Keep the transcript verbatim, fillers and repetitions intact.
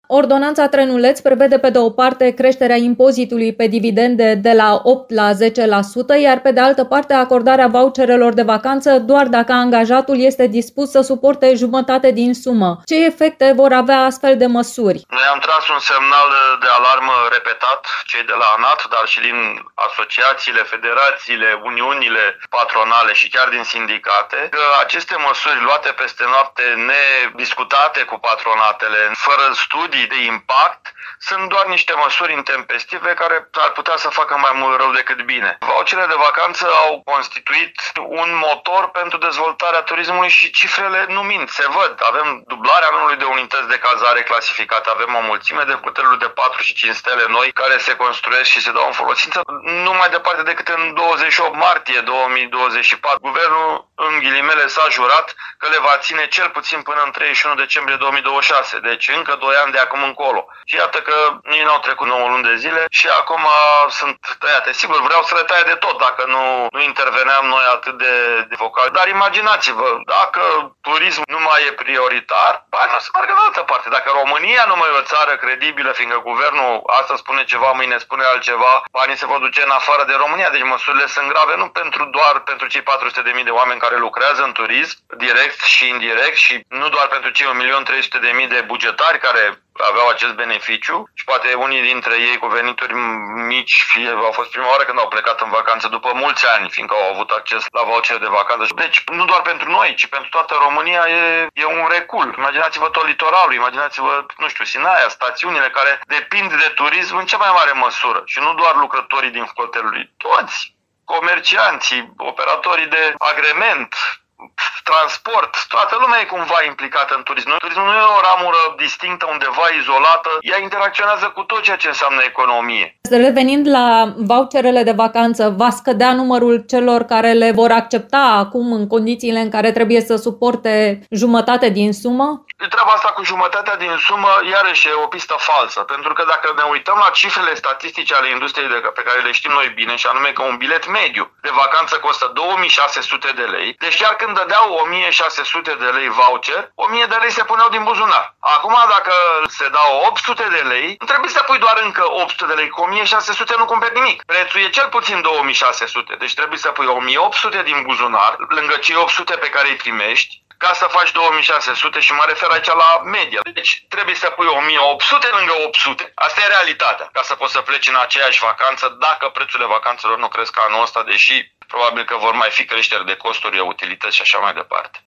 Ordonanța Trenuleț prevede pe de o parte creșterea impozitului pe dividende de la opt la zece la sută, iar pe de altă parte acordarea voucherelor de vacanță doar dacă angajatul este dispus să suporte jumătate din sumă. Ce efecte vor avea astfel de măsuri? Noi am tras un semnal de alarmă repetat, cei de la ANAT, dar și din asociațiile, federațiile, uniunile patronale și chiar din sindicate, că aceste măsuri luate peste noapte nediscutate cu patronatele, fără studii de impact, sunt doar niște măsuri intempestive care ar putea să facă mai mult rău decât bine. Voucherele de vacanță au constituit un motor pentru dezvoltarea turismului și cifrele nu mint, se văd. Avem dublarea numărului de unități de cazare clasificate, avem o mulțime de hoteluri de patru și cinci stele noi care se construiesc și se dau în folosință nu mai departe decât în douăzeci și opt martie două mii douăzeci și patru. Guvernul, în ghilimele, s-a jurat că le va ține cel puțin până în treizeci și unu decembrie două mii douăzeci și șase, deci încă doi ani de acum încolo. Și iată că nici n-au trecut nouă luni de zile și acum sunt tăiate. Sigur, vreau să le taie de tot dacă nu, nu interveneam noi atât de, de vocal. Dar imaginați-vă, dacă turismul nu mai e prioritar, banii o să meargă în altă parte. Dacă România nu mai e o țară credibilă, fiindcă guvernul astăzi spune ceva, mâine spune altceva, banii se vor duce în afară de România. Deci măsurile sunt grave nu pentru doar pentru cei patru sute de mii de oameni care lucrează în turism, direct și indirect, și nu doar pentru cei un milion trei sute de mii de bugetari care aveau acest beneficiu și poate unii dintre ei cu venituri mici, fie au fost prima oară când au plecat în vacanță după mulți ani, fiindcă au avut acces la voucher de vacanță. Deci nu doar pentru noi, ci pentru toată România e, e un recul. Imaginați-vă tot litoralul, imaginați-vă, nu știu, Sinaia, stațiunile care depind de turism în cea mai mare măsură și nu doar lucrătorii din hoteluri, toți, comercianții, operatorii de agrement, transport, toată lumea e cumva implicată în turism. Turismul nu e o ramură distinctă, undeva izolată, ea interacționează cu tot ceea ce înseamnă economie. Revenind la voucherele de vacanță, va scădea numărul celor care le vor accepta acum în condițiile în care trebuie să suporte jumătate din sumă? Treaba asta cu jumătatea din sumă, iarăși e o pistă falsă, pentru că dacă ne uităm la cifrele statistice ale industriei de, pe care le știm noi bine, și anume că un bilet mediu de vacanță costă două mii șase sute de lei, deci chiar când dădeau o mie șase sute de lei voucher, o mie de lei se puneau din buzunar. Acum, dacă se dau opt sute de lei, nu trebuie să pui doar încă opt sute de lei, cu o mie șase sute nu cumperi nimic. Prețul e cel puțin două mii șase sute, deci trebuie să pui o mie opt sute din buzunar, lângă cei opt sute pe care îi primești, ca să faci două mii șase sute și mă refer aici la media. Deci trebuie să pui o mie opt sute lângă opt sute. Asta e realitatea, ca să poți să pleci în aceeași vacanță dacă prețurile vacanțelor nu cresc anul ăsta, deși probabil că vor mai fi creșteri de costuri, utilități și așa mai departe.